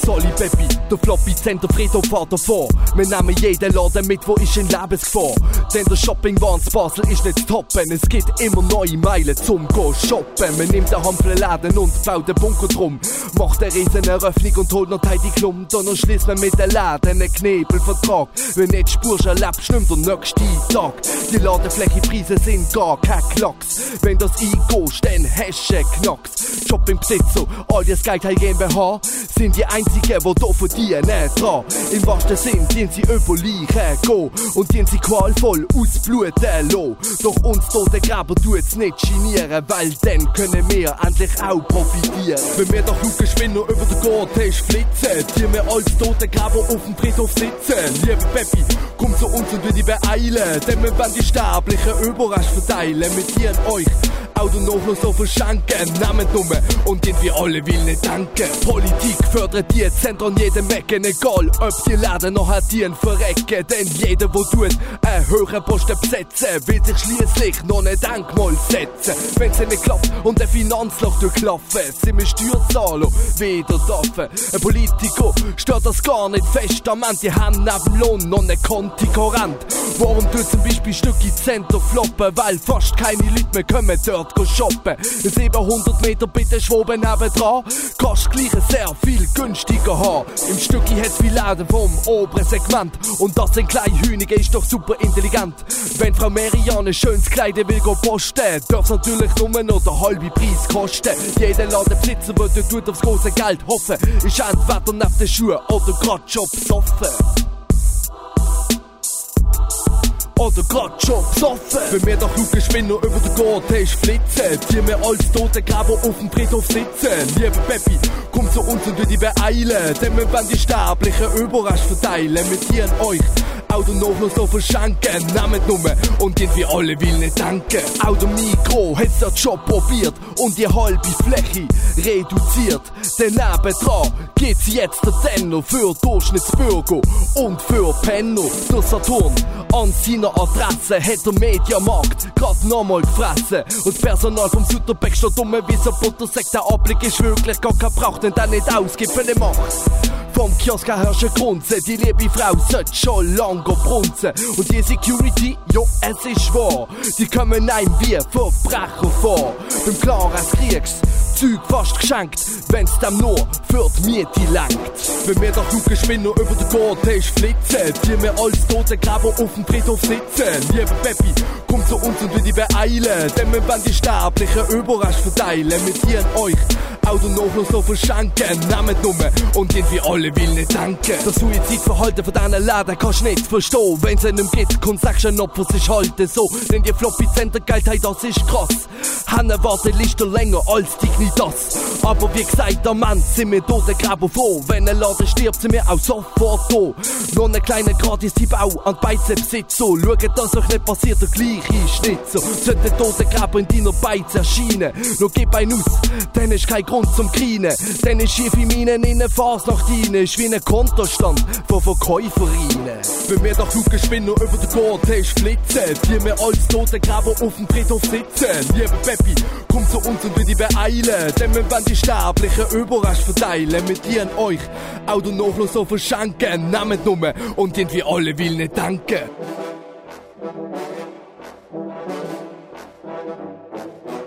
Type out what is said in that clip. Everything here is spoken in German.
Soli Peppi, der Floppy Center Friedhof fährt davor. Wir nehmen jeden Laden mit, wo ist in Lebensgefahr. Denn der Shopping-Wahn Basel ist nicht zu toppen. Es gibt immer neue Meilen zum go shoppen. Man nimmt einen Hampel Läden und baut den Bunker drum. Macht eine riesen Eröffnung und holt noch Teil die Klump. Dann schließt man mit den Läden einen Knebelvertrag. Wenn nicht spürst, erlebst du nicht der nächste Tag. Die Ladeflächepreise sind gar kein Klacks. Wenn das eingehst, dann hast du Knacks. Shoppingbesitzer, Alias Geldteil GmbH, sind die einzigen, die hier verdienen dran. Im wahrsten Sinn, die sie über Leichen gehen und die sie qualvoll ausbluten lassen. Doch uns Totengräber tut's nicht genieren, weil dann können wir endlich auch profitieren. Wenn wir doch Luke Spinner über den Gurtisch flitzen, die wir als Totengräber auf dem Friedhof sitzen. Liebe Peppi, komm zu uns und wir die beeilen, denn wir werden die Sterblichen Überrest verteilen. Mit ihren euch auch den Nachlass so verschenken. Nehmt Nummer und irgendwie alle will nicht danken. Politik fördert die Zentren jedem Ecken, egal ob die Läden noch dienen verrecken. Denn jeder, der tut, einen höheren Posten besetzen, will sich schliesslich noch ein Denkmal setzen. Wenn's nicht klappt und ein Finanzloch durchklaffen, sind wir Steuerzahler wieder dafür. Ein Politiker stört das gar nicht fest, am Ende die Hände neben dem Lohn noch ein Kontikorrent. Warum tut zum Beispiel Stücke Center floppen? Weil fast keine Leute mehr kommen dort shoppen. 700 Meter bitte Schwoben nebendran, kannst gleich sehr viel günstiger haben. Im Stücki hat's viel Läden vom oberen Segment und das sind Kleinhühnige, ist doch super intelligent. Wenn Frau Meriane schönes Kleid will go posten, darf's natürlich nur noch der halbe Preis kosten. Jeder Ladenbesitzer, der tut aufs große Geld hoffen, ist entweder neben den Schuhen oder grad schon besoffen. Oder grad schon besoffen. Wenn wir doch Luke Spinner über den Gurtisch flitzen, die wir als Totengräber auf dem Friedhof sitzen. Liebe Peppi, komm zu uns und wir die beeilen, denn wir werden die Sterblichen Überrest verteilen. Mit ihren euch auch den Nachlass noch verschenken. Nehmt Nummer und irgendwie alle will nicht danken. Auch der Mikro hat's den Job probiert und die halbe Fläche reduziert. Daneben dran geht's jetzt der Tenner für Durchschnittsbürger und für Penner. Der Saturn an seiner Adresse hat der Mediamarkt grad nochmal gefressen. Und das Personal vom Sutterbeck steht dumme wie so Butter, sagt der Anblick ist wirklich gar kein Brauch, denn der nicht ausgibt, wenn er macht. Vom Kiosk her herrscht Grunze, die liebe Frau sollte schon lange brunzen. Und die Security, jo, es ist wahr, die kommen einem wie Verbrecher vor. Beim klares Kriegszeug fast geschenkt, wenn's dem nur für die Miete langt. Wenn wir doch Luke Spinner über den Gurtisch flitzen, die wir als Totengräber auf dem Friedhof sitzen. Liebe Peppi, komm zu uns und wir die beeilen, denn wir werden die Sterblichen Überrest verteilen. Mit ihren euch auch den Nachlass noch verschenken. Nehmt Nummer und irgendwie alle will nicht danken. Das Suizidverhalten von diesen Läden kannst du nicht verstehen. Wenn's einem geht, Concession-Opfer sich halten so. Denn die Floppy-Center-Geldheit, das ist krass. Haben eine Warteliste länger als Dignitas. Aber wie gesagt, am Ende sind wir Totengräber froh. Wenn ein Laden stirbt, sind wir auch sofort da. Noch einen kleinen Gratis-Tipp auch an die Beizebesitzer. Schaut, dass euch nicht passiert, der gleiche Schnitzer. Sollte der Totengräber in deiner Beiz erscheinen, nur gib ein aus, dann ist kein Grund zum Grinen. Denn ist schief in meinen Innenfasnacht rein, ist wie ein Kontostand von Verkäuferinnen. Wenn wir doch Luke Spinner über den Gurtisch flitzen, die wir als Totengräber auf dem Friedhof sitzen. Liebe Peppi, komm zu uns und wir die beeilen, denn wir werden die Sterblichen Überrest verteilen. Mit ihren euch auch den Nachlass so verschenken. Nehmt Nummer und irgendwie alle will nicht danken.